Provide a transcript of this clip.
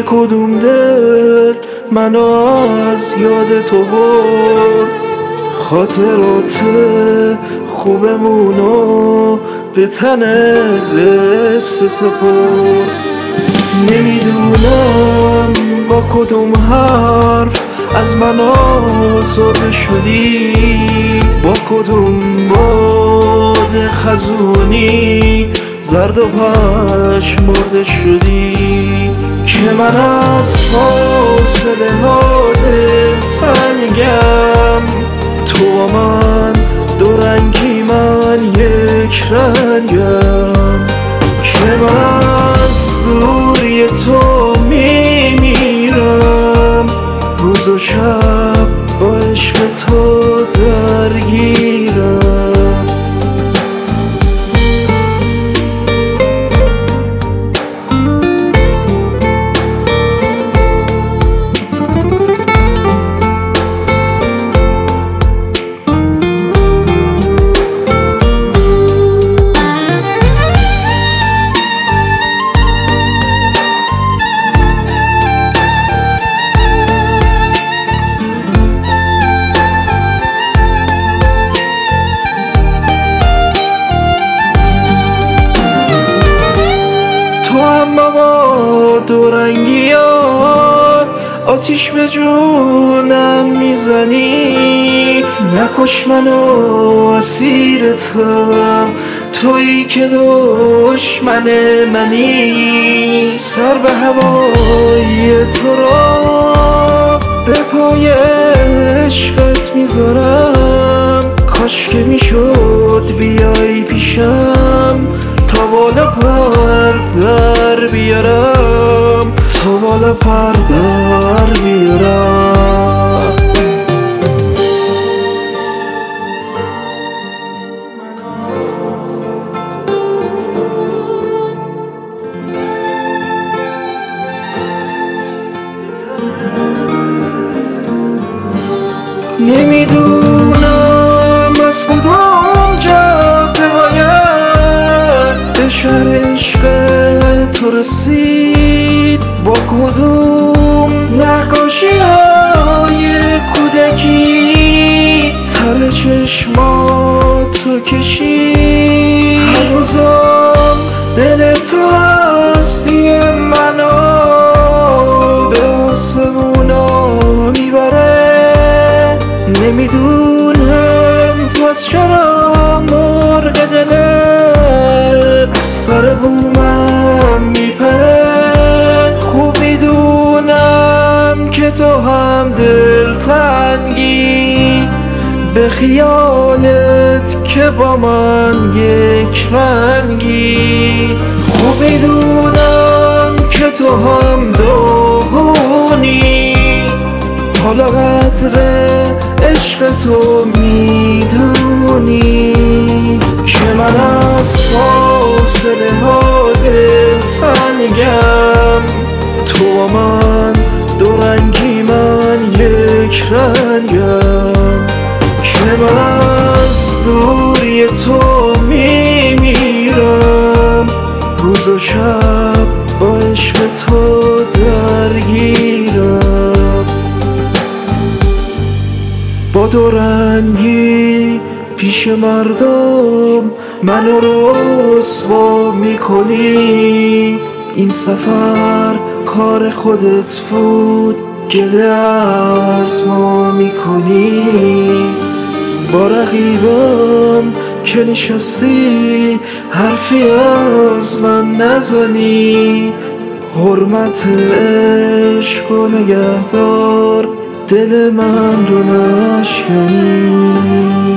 کدوم دل منو از یاد تو برد، خاطرات خوبمونو به تن قصه سپرد. نمیدونم با کدوم حرف از من آزرده شدی، با کدوم باد خزونی زرد و پژمرده شدی، که من از فاصله ها دلتنگم. تو با من دو رنگی، من یک رنگم، که من از دوری تو میمیرم. روز و شب با عشق تو درگیرم. تو هم با دو رنگیات آتیش به جونم میزنی. نکش منو اسیرتم، تویی که دشمن منی. سر به هوای تو را به پای عشقت میذارم. کاش که میشد بیای پیشم تا بالا پر در بیارم، تا بالا پر در بیارم. نمیدونم از کدوم جاده باید به شهر عشق تو رسید، با کدوم نقاشی های کودکی تر چشماتو کشید. هنوزم دل تو هستی منو به آسمونا میبره. نمیدونم پس چرا مرغ دلت سر بومم میپره. خوب میدونم که تو هم دلتنگی به خیالت که با من یک رنگی. خوب میدونم که تو هم داغونی، حالا قدر عشق تو میدونی. که من از فاصله ها دلتنگم. تو با من دو رنگی، من یک رنگم، که من از دوری تو میمیرم. روز و شب با عشق تو درگیرم. با دو رنگی پیش مردم منو رسوا میکنی. این سفر کار خودت بود، گله از ما میکنی. با رقیبم که نشستی حرفی از من نزنی. حرمت عشق و نگهدار، دل من رو نشکنی.